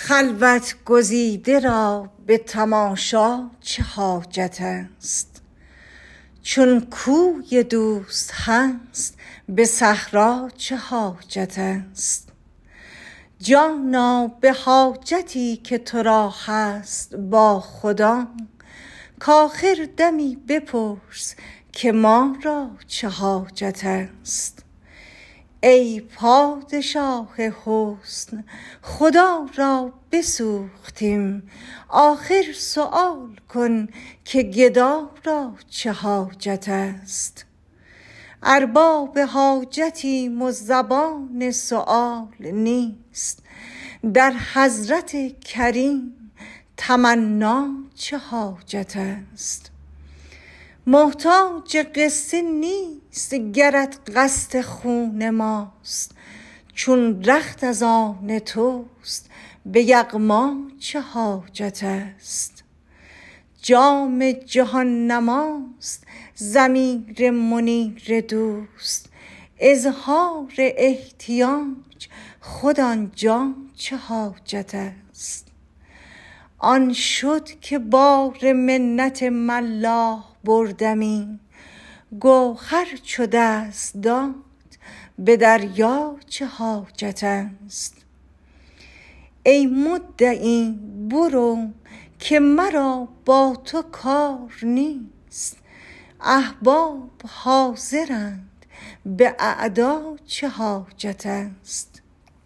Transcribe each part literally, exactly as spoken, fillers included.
خلوت گزیده را به تماشا چه حاجت است؟ چون کوی دوست هست به صحرا چه حاجت است؟ جانا به حاجتی که تو را هست با خدا، کآخر دمی بپرس که ما را چه حاجت است؟ ای پادشاه حسن خدا را بسوختیم، آخر سؤال کن که گدا را چه حاجت است؟ ارباب حاجتیم و زبان سؤال نیست، در حضرت کریم تمنا چه حاجت است؟ محتاج قصه نیست گرت قصد خون ماست، چون رخت از آن توست به یغما چه حاجت است؟ جام جهان نماست ضمیر منیر دوست، اظهار احتیاج خود آنجا چه حاجت است؟ آن شد که بار منت ملاح بردمی، گوهر چو دست داد به دریا چه حاجت است؟ ای مدعی برو که مرا با تو کار نیست، احباب حاضرند به اعدا چه حاجت است؟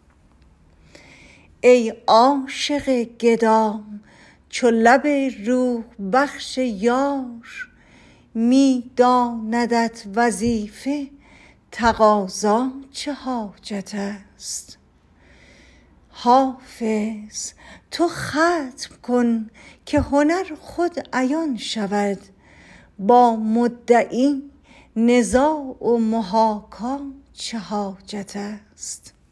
ای عاشق گدا چو لب روح بخش یار، می داندت وظیفه تقاضا چه حاجت است؟ حافظ تو ختم کن که هنر خود عیان شود، با مدعی نزاع و محاکا چه حاجت است؟